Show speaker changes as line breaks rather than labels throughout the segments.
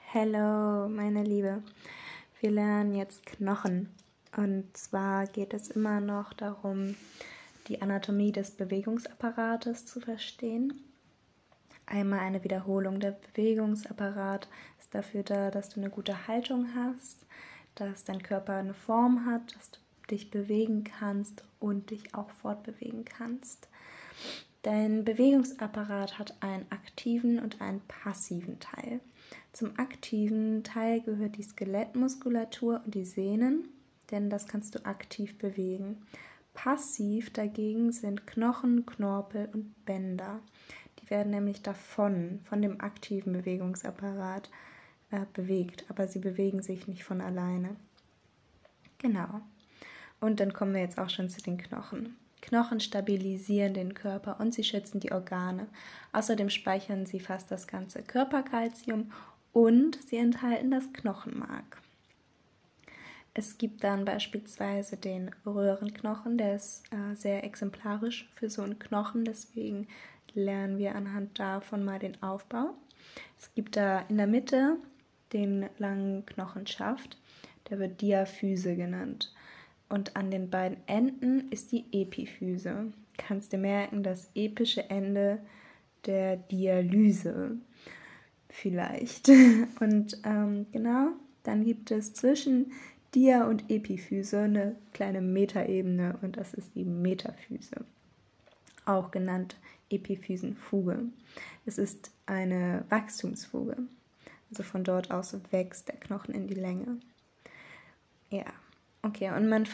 Hallo, meine Liebe. Wir lernen jetzt Knochen. Und zwar geht es immer noch darum, die Anatomie des Bewegungsapparates zu verstehen. Einmal eine Wiederholung. Der Bewegungsapparat ist dafür da, dass du eine gute Haltung hast, dass dein Körper eine Form hat, dass du dich bewegen kannst und dich auch fortbewegen kannst. Dein Bewegungsapparat hat einen aktiven und einen passiven Teil. Zum aktiven Teil gehört die Skelettmuskulatur und die Sehnen, denn das kannst du aktiv bewegen. Passiv dagegen sind Knochen, Knorpel und Bänder. Die werden nämlich von dem aktiven Bewegungsapparat bewegt, aber sie bewegen sich nicht von alleine. Genau. Und dann kommen wir jetzt auch schon zu den Knochen. Knochen stabilisieren den Körper und sie schützen die Organe. Außerdem speichern sie fast das ganze Körperkalzium und sie enthalten das Knochenmark. Es gibt dann beispielsweise den Röhrenknochen, der ist sehr exemplarisch für so einen Knochen, deswegen lernen wir anhand davon mal den Aufbau. Es gibt da in der Mitte den langen Knochenschaft, der wird Diaphyse genannt. Und an den beiden Enden ist die Epiphyse. Kannst du merken, das epische Ende der Dialyse vielleicht. Und genau, dann gibt es zwischen Dia- und Epiphyse eine kleine Metaebene und das ist die Metaphyse, auch genannt Epiphysenfuge. Es ist eine Wachstumsfuge, also von dort aus wächst der Knochen in die Länge. Ja. Okay, und man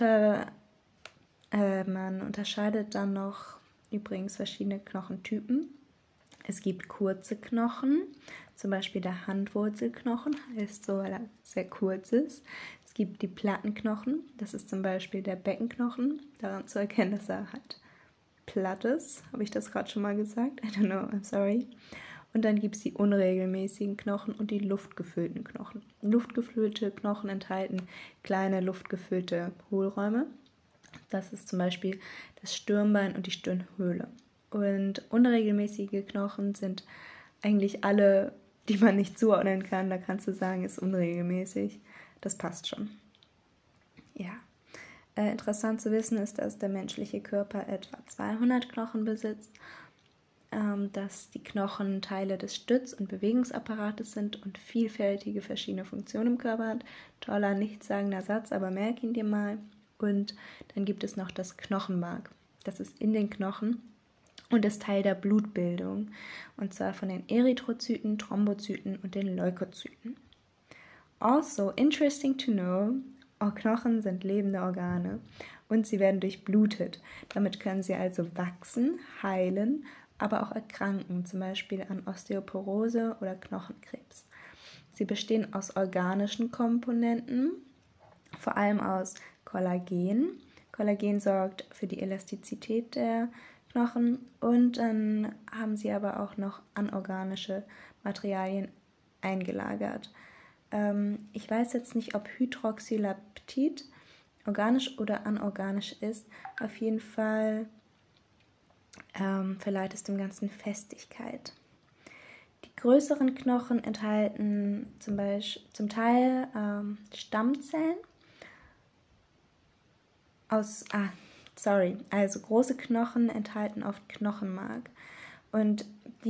unterscheidet dann noch übrigens verschiedene Knochentypen. Es gibt kurze Knochen, zum Beispiel der Handwurzelknochen, heißt so, weil er sehr kurz ist. Es gibt die Plattenknochen, das ist zum Beispiel der Beckenknochen, daran zu erkennen, dass er halt platt ist. Habe ich das gerade schon mal gesagt? I don't know, I'm sorry. Und dann gibt es die unregelmäßigen Knochen und die luftgefüllten Knochen. Luftgefüllte Knochen enthalten kleine luftgefüllte Hohlräume. Das ist zum Beispiel das Stirnbein und die Stirnhöhle. Und unregelmäßige Knochen sind eigentlich alle, die man nicht zuordnen kann. Da kannst du sagen, ist unregelmäßig. Das passt schon. Ja. Interessant zu wissen ist, dass der menschliche Körper etwa 200 Knochen besitzt, dass die Knochen Teile des Stütz- und Bewegungsapparates sind und vielfältige verschiedene Funktionen im Körper hat. Toller, nichtssagender Satz, aber merk ihn dir mal. Und dann gibt es noch das Knochenmark. Das ist in den Knochen und ist Teil der Blutbildung. Und zwar von den Erythrozyten, Thrombozyten und den Leukozyten. Also, interesting to know, Knochen sind lebende Organe und sie werden durchblutet. Damit können sie also wachsen, heilen, aber auch erkranken, zum Beispiel an Osteoporose oder Knochenkrebs. Sie bestehen aus organischen Komponenten, vor allem aus Kollagen. Kollagen sorgt für die Elastizität der Knochen und dann haben sie aber auch noch anorganische Materialien eingelagert. Ich weiß jetzt nicht, ob Hydroxylaptid organisch oder anorganisch ist. Auf jeden Fall verleiht es dem Ganzen Festigkeit. Die größeren Knochen enthalten zum Teil Stammzellen also große Knochen enthalten oft Knochenmark und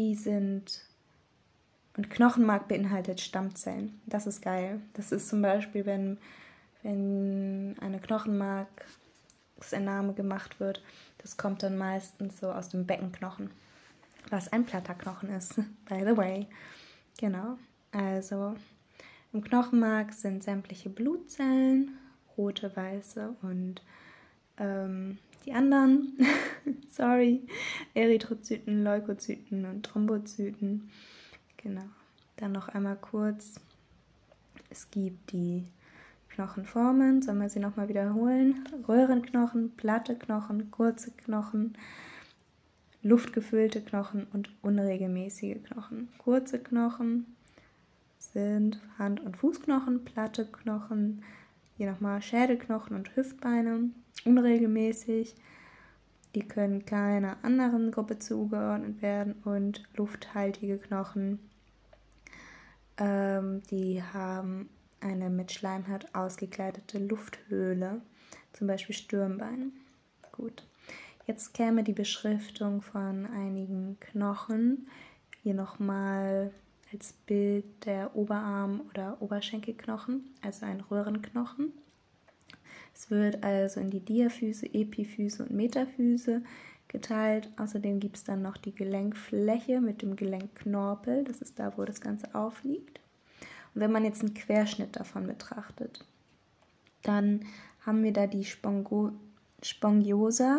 Knochenmark beinhaltet Stammzellen. Das ist geil. Das ist zum Beispiel, wenn eine Knochenmarksentnahme gemacht wird, das kommt dann meistens so aus dem Beckenknochen, was ein platter Knochen ist, by the way. Genau, also im Knochenmark sind sämtliche Blutzellen, rote, weiße und die anderen, Erythrozyten, Leukozyten und Thrombozyten. Genau, dann noch einmal kurz, es gibt die Knochenformen, sollen wir sie nochmal wiederholen? Röhrenknochen, platte Knochen, kurze Knochen, luftgefüllte Knochen und unregelmäßige Knochen. Kurze Knochen sind Hand- und Fußknochen, platte Knochen, hier nochmal Schädelknochen und Hüftbeine. Unregelmäßig, die können keiner anderen Gruppe zugeordnet werden und lufthaltige Knochen Die haben eine mit Schleimhaut ausgekleidete Lufthöhle, zum Beispiel Stirnbein. Gut, jetzt käme die Beschriftung von einigen Knochen. Hier nochmal als Bild der Oberarm- oder Oberschenkelknochen, also ein Röhrenknochen. Es wird also in die Diaphyse, Epiphyse und Metaphyse geteilt. Außerdem gibt es dann noch die Gelenkfläche mit dem Gelenkknorpel. Das ist da, wo das Ganze aufliegt. Und wenn man jetzt einen Querschnitt davon betrachtet, dann haben wir da die Spongiosa,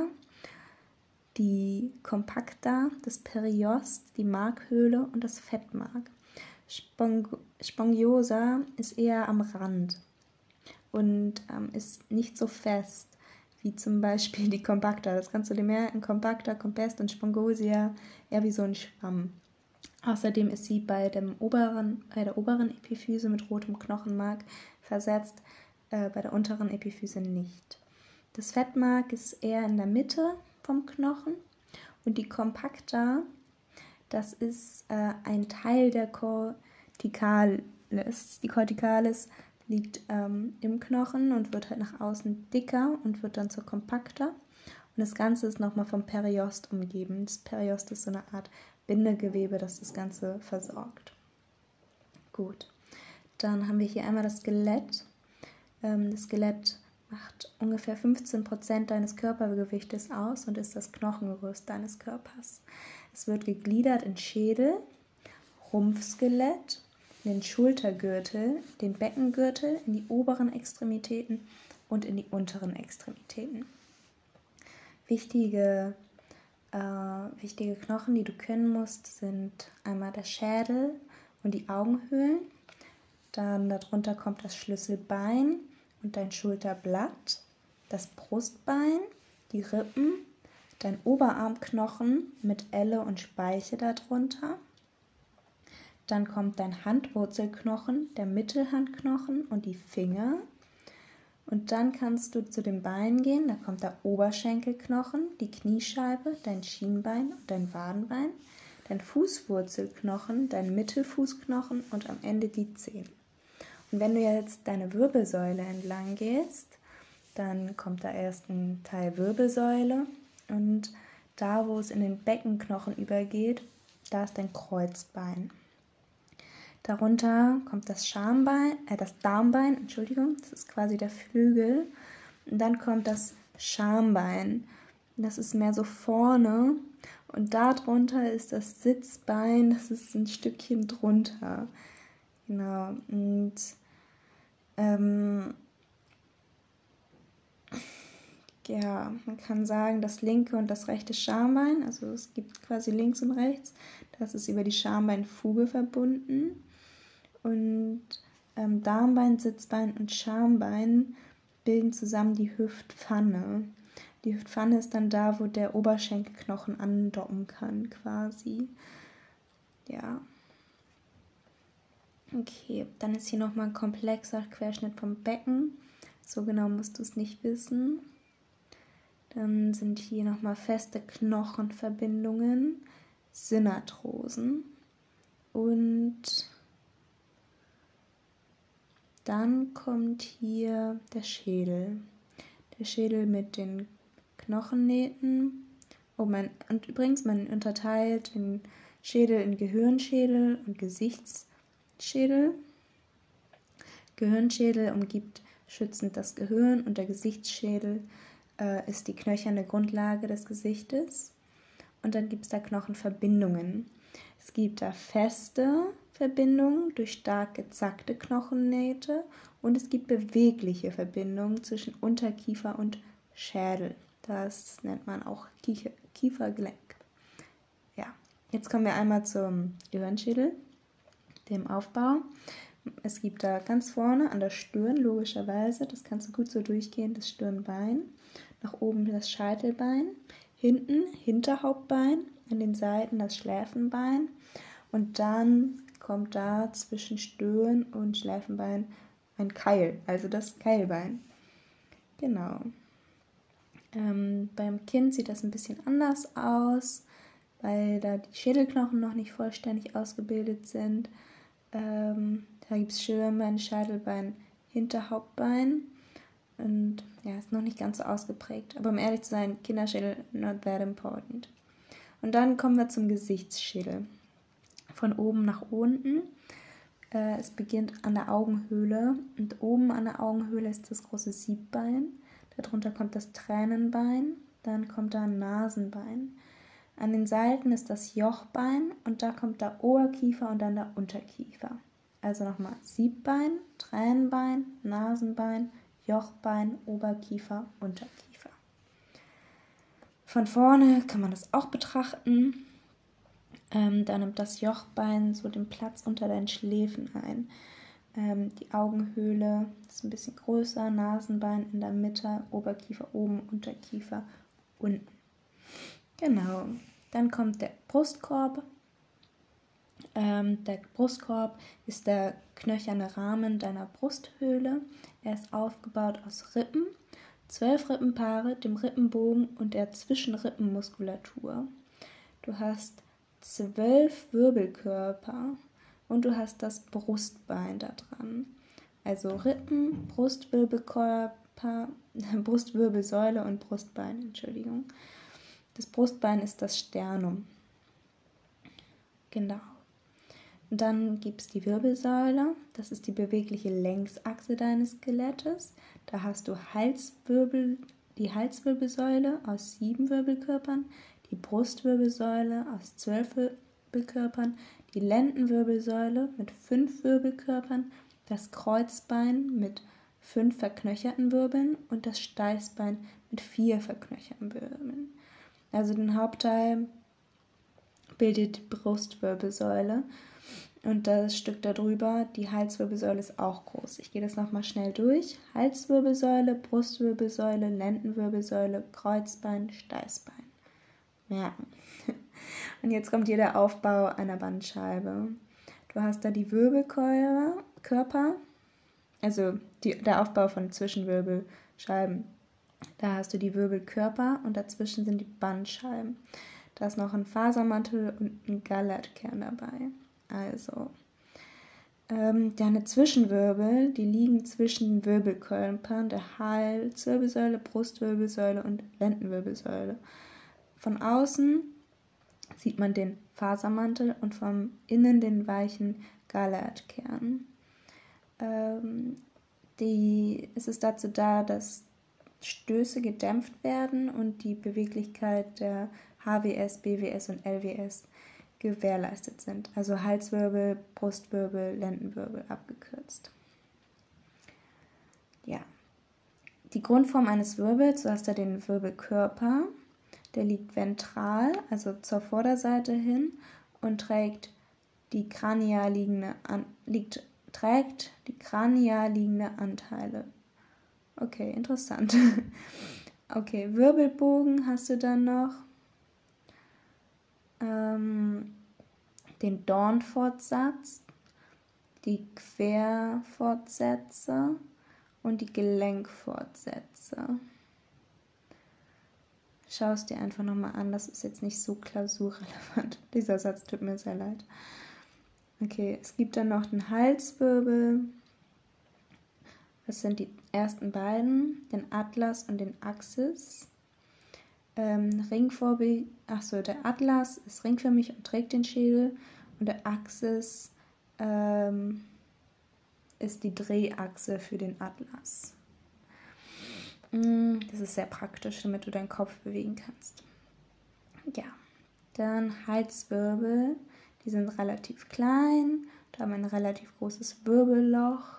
die Compacta, das Periost, die Markhöhle und das Fettmark. Spongiosa ist eher am Rand und ist nicht so fest wie zum Beispiel die Compacta. Das kannst du dir merken, Compacta, Compest und Spongosia eher wie so ein Schwamm. Außerdem ist sie bei der oberen Epiphyse mit rotem Knochenmark versetzt, bei der unteren Epiphyse nicht. Das Fettmark ist eher in der Mitte vom Knochen und die Compacta, das ist ein Teil der Corticalis. Die Corticalis liegt im Knochen und wird halt nach außen dicker und wird dann zur Compacta. Und das Ganze ist nochmal vom Periost umgeben. Das Periost ist so eine Art Bindegewebe, das das Ganze versorgt. Gut, dann haben wir hier einmal das Skelett. Das Skelett macht ungefähr 15% deines Körpergewichtes aus und ist das Knochengerüst deines Körpers. Es wird gegliedert in Schädel, Rumpfskelett, in den Schultergürtel, den Beckengürtel, in die oberen Extremitäten und in die unteren Extremitäten. Wichtige Knochen, die du können musst, sind einmal der Schädel und die Augenhöhlen. Dann darunter kommt das Schlüsselbein und dein Schulterblatt, das Brustbein, die Rippen, dein Oberarmknochen mit Elle und Speiche darunter. Dann kommt dein Handwurzelknochen, der Mittelhandknochen und die Finger. Und dann kannst du zu den Beinen gehen, da kommt der Oberschenkelknochen, die Kniescheibe, dein Schienbein und dein Wadenbein, dein Fußwurzelknochen, dein Mittelfußknochen und am Ende die Zehen. Und wenn du jetzt deine Wirbelsäule entlang gehst, dann kommt da erst ein Teil Wirbelsäule und da, wo es in den Beckenknochen übergeht, da ist dein Kreuzbein. Darunter kommt das Darmbein, das ist quasi der Flügel. Und dann kommt das Schambein. Das ist mehr so vorne. Und darunter ist das Sitzbein, das ist ein Stückchen drunter. Genau. Und ja, man kann sagen, das linke und das rechte Schambein, also es gibt quasi links und rechts, das ist über die Schambeinfuge verbunden. Und Darmbein, Sitzbein und Schambein bilden zusammen die Hüftpfanne. Die Hüftpfanne ist dann da, wo der Oberschenkelknochen andocken kann, quasi. Ja. Okay, dann ist hier nochmal ein komplexer Querschnitt vom Becken. So genau musst du es nicht wissen. Dann sind hier nochmal feste Knochenverbindungen, Synarthrosen und dann kommt hier der Schädel. Der Schädel mit den Knochennähten. Und übrigens, man unterteilt den Schädel in Gehirnschädel und Gesichtsschädel. Gehirnschädel umgibt schützend das Gehirn und der Gesichtsschädel ist die knöcherne Grundlage des Gesichtes. Und dann gibt es da Knochenverbindungen. Es gibt da feste Verbindungen durch stark gezackte Knochennähte und es gibt bewegliche Verbindungen zwischen Unterkiefer und Schädel. Das nennt man auch Kiefergelenk. Ja, jetzt kommen wir einmal zum Gehirnschädel, dem Aufbau. Es gibt da ganz vorne an der Stirn, logischerweise, das kannst du gut so durchgehen, das Stirnbein. Nach oben das Scheitelbein, hinten Hinterhauptbein, an den Seiten das Schläfenbein und dann kommt da zwischen Stirn und Schläfenbein ein Keil, also das Keilbein. Genau. Beim Kind sieht das ein bisschen anders aus, weil da die Schädelknochen noch nicht vollständig ausgebildet sind. Da gibt es Schienbein, Scheitelbein, Hinterhauptbein. Und ja, ist noch nicht ganz so ausgeprägt. Aber um ehrlich zu sein, Kinderschädel, not that important. Und dann kommen wir zum Gesichtsschädel. Von oben nach unten. Es beginnt an der Augenhöhle. Und oben an der Augenhöhle ist das große Siebbein. Darunter kommt das Tränenbein. Dann kommt da ein Nasenbein. An den Seiten ist das Jochbein. Und da kommt der Oberkiefer und dann der Unterkiefer. Also nochmal Siebbein, Tränenbein, Nasenbein, Jochbein, Oberkiefer, Unterkiefer. Von vorne kann man das auch betrachten. Da nimmt das Jochbein so den Platz unter deinen Schläfen ein. Die Augenhöhle ist ein bisschen größer, Nasenbein in der Mitte, Oberkiefer oben, Unterkiefer unten. Genau. Dann kommt der Brustkorb. Der Brustkorb ist der knöcherne Rahmen deiner Brusthöhle. Er ist aufgebaut aus Rippen, 12 Rippenpaare, dem Rippenbogen und der Zwischenrippenmuskulatur. Du hast 12 Wirbelkörper und du hast das Brustbein da dran. Also Rippen, Brustwirbelkörper, Brustwirbelsäule und Brustbein, Entschuldigung. Das Brustbein ist das Sternum. Genau. Und dann gibt es die Wirbelsäule, das ist die bewegliche Längsachse deines Skelettes. Da hast du die Halswirbelsäule aus 7 Wirbelkörpern, die Brustwirbelsäule aus 12 Wirbelkörpern, die Lendenwirbelsäule mit 5 Wirbelkörpern, das Kreuzbein mit 5 verknöcherten Wirbeln und das Steißbein mit 4 verknöcherten Wirbeln. Also den Hauptteil bildet die Brustwirbelsäule. Und das Stück darüber, die Halswirbelsäule, ist auch groß. Ich gehe das nochmal schnell durch. Halswirbelsäule, Brustwirbelsäule, Lendenwirbelsäule, Kreuzbein, Steißbein. Merken. Und jetzt kommt hier der Aufbau einer Bandscheibe. Du hast da die Wirbelkörper, also der Aufbau von Zwischenwirbelscheiben. Da hast du die Wirbelkörper und dazwischen sind die Bandscheiben. Da ist noch ein Fasermantel und ein Gallertkern dabei. Also, deine Zwischenwirbel, die liegen zwischen den Wirbelkörpern der Halswirbelsäule, Brustwirbelsäule und Lendenwirbelsäule. Von außen sieht man den Fasermantel und von innen den weichen Gallertkern. Es ist dazu da, dass Stöße gedämpft werden und die Beweglichkeit der HWS, BWS und LWS gewährleistet sind. Also Halswirbel, Brustwirbel, Lendenwirbel abgekürzt. Ja. Die Grundform eines Wirbels, du hast da den Wirbelkörper, der liegt ventral, also zur Vorderseite hin und trägt die kranial liegende Anteile. Okay, interessant. Okay, Wirbelbogen hast du dann noch. Den Dornfortsatz, die Querfortsätze und die Gelenkfortsätze. Schau es dir einfach nochmal an, das ist jetzt nicht so klausurrelevant. Dieser Satz tut mir sehr leid. Okay, es gibt dann noch den Halswirbel. Das sind die ersten beiden, den Atlas und den Axis. Der Atlas ist ringförmig und trägt den Schädel und der Axis ist die Drehachse für den Atlas. Das ist sehr praktisch, damit du deinen Kopf bewegen kannst. Ja, dann Halswirbel, die sind relativ klein, da haben ein relativ großes Wirbelloch.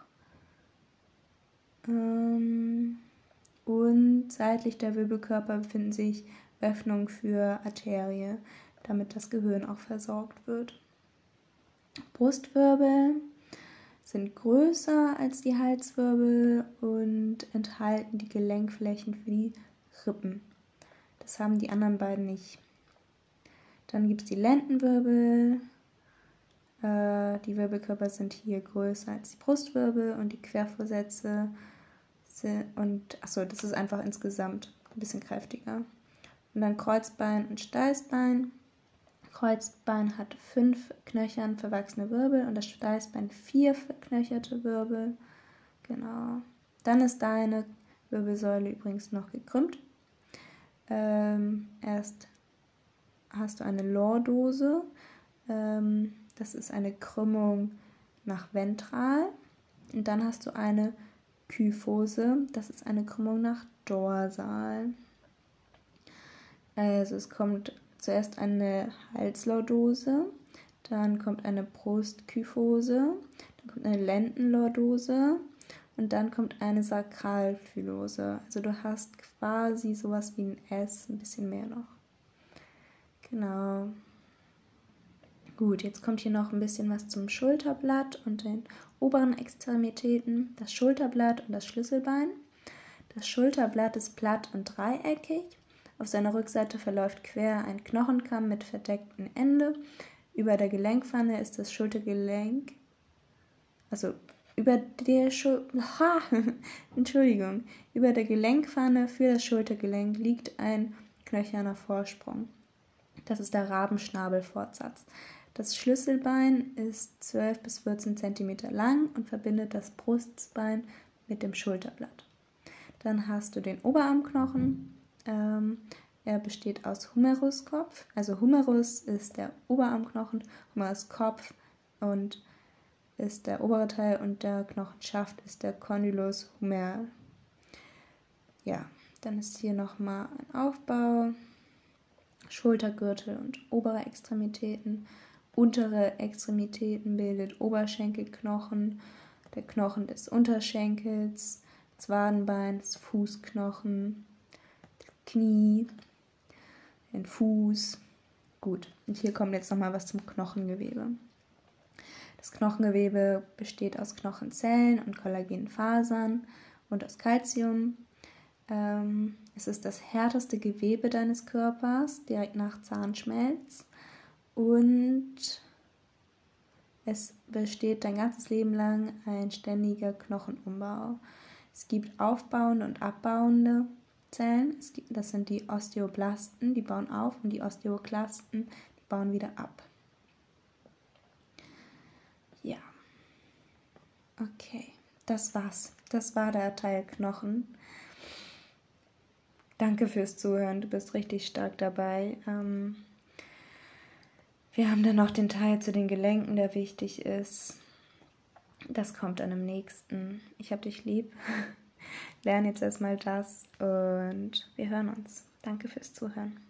Und seitlich der Wirbelkörper befinden sich Öffnungen für Arterie, damit das Gehirn auch versorgt wird. Brustwirbel sind größer als die Halswirbel und enthalten die Gelenkflächen für die Rippen. Das haben die anderen beiden nicht. Dann gibt es die Lendenwirbel. Die Wirbelkörper sind hier größer als die Brustwirbel und die Querfortsätze das ist einfach insgesamt ein bisschen kräftiger. Und dann Kreuzbein und Steißbein. Kreuzbein hat 5 knöchern verwachsene Wirbel und das Steißbein 4 verknöcherte Wirbel. Genau. Dann ist deine Wirbelsäule übrigens noch gekrümmt. Erst hast du eine Lordose. Das ist eine Krümmung nach ventral. Und dann hast du eine Kyphose. Das ist eine Krümmung nach dorsal. Also es kommt zuerst eine Halslordose, dann kommt eine Brustkyphose, dann kommt eine Lendenlordose und dann kommt eine Sakralphylose. Also du hast quasi sowas wie ein S, ein bisschen mehr noch. Genau. Gut, jetzt kommt hier noch ein bisschen was zum Schulterblatt und den oberen Extremitäten. Das Schulterblatt und das Schlüsselbein. Das Schulterblatt ist platt und dreieckig. Auf seiner Rückseite verläuft quer ein Knochenkamm mit verdecktem Ende. Über der Gelenkpfanne ist das Schultergelenk, also über der über der Gelenkpfanne für das Schultergelenk liegt ein knöcherner Vorsprung. Das ist der Rabenschnabelfortsatz. Das Schlüsselbein ist 12 bis 14 cm lang und verbindet das Brustbein mit dem Schulterblatt. Dann hast du den Oberarmknochen. Er besteht aus Humeruskopf. Also Humerus ist der Oberarmknochen, Humeruskopf und ist der obere Teil und der Knochenschaft ist der Condylus humeri. Ja, dann ist hier nochmal ein Aufbau. Schultergürtel und obere Extremitäten. Untere Extremitäten bildet Oberschenkelknochen, der Knochen des Unterschenkels, das Wadenbein, das Fußknochen, das Knie, den Fuß. Gut, und hier kommt jetzt nochmal was zum Knochengewebe. Das Knochengewebe besteht aus Knochenzellen und Kollagenfasern und aus Calcium. Es ist das härteste Gewebe deines Körpers, direkt nach Zahnschmelz. Und es besteht dein ganzes Leben lang ein ständiger Knochenumbau. Es gibt aufbauende und abbauende Zellen. Das sind die Osteoblasten, die bauen auf, und die Osteoklasten, die bauen wieder ab. Ja. Okay, das war's. Das war der Teil Knochen. Danke fürs Zuhören, du bist richtig stark dabei. Wir haben dann noch den Teil zu den Gelenken, der wichtig ist. Das kommt dann im nächsten. Ich hab dich lieb. Lerne jetzt erstmal das und wir hören uns. Danke fürs Zuhören.